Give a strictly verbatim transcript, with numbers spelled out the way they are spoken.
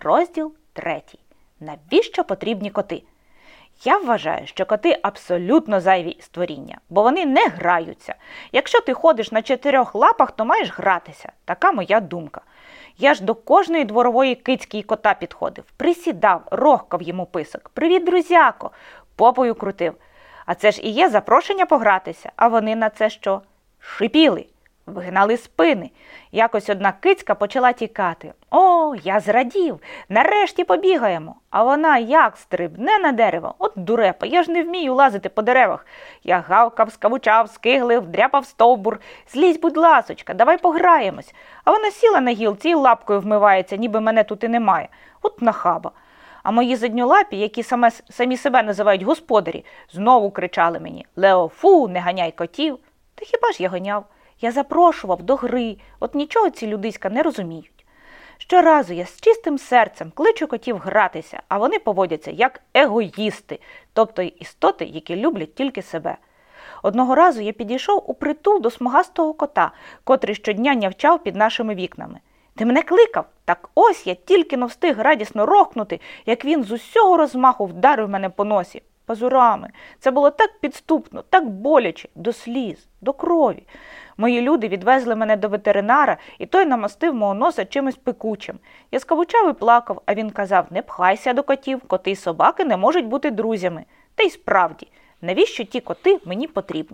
Розділ третій. Навіщо потрібні коти? Я вважаю, що коти абсолютно зайві створіння, бо вони не граються. Якщо ти ходиш на чотирьох лапах, то маєш гратися. Така моя думка. Я ж до кожної дворової кицьки і кота підходив, присідав, рохкав йому писок. «Привіт, друзяко!» Попою крутив. А це ж і є запрошення погратися, а вони на це що? Шипіли, вигинали спини. Якось одна кицька почала тікати. О, я зрадів, нарешті побігаємо. А вона як стрибне на дерево. От дурепа, я ж не вмію лазити по деревах. Я гавкав, скавучав, скиглив, дряпав стовбур. Злізь, будь ласочка, давай пограємось. А вона сіла на гілці і лапкою вмивається, ніби мене тут і немає. От нахаба. А мої задньолапі, які саме, самі себе називають господарі, знову кричали мені: «Лео, фу, не ганяй котів!» Та хіба ж я ганяв? Я запрошував до гри. От нічого ці людиська не розуміють. Щоразу я з чистим серцем кличу котів гратися, а вони поводяться як егоїсти, тобто істоти, які люблять тільки себе. Одного разу я підійшов у притул до смугастого кота, котрий щодня нявчав під нашими вікнами. «Ти мене кликав?» Так ось я тільки но встиг радісно рохнути, як він з усього розмаху вдарив мене по носі. Пазурами. Це було так підступно, так боляче, до сліз, до крові. Мої люди відвезли мене до ветеринара, і той намастив мого носа чимось пекучим. Я скавучав і плакав, а він казав: «Не пхайся до котів, коти й собаки не можуть бути друзями». Та й справді, навіщо ті коти мені потрібні?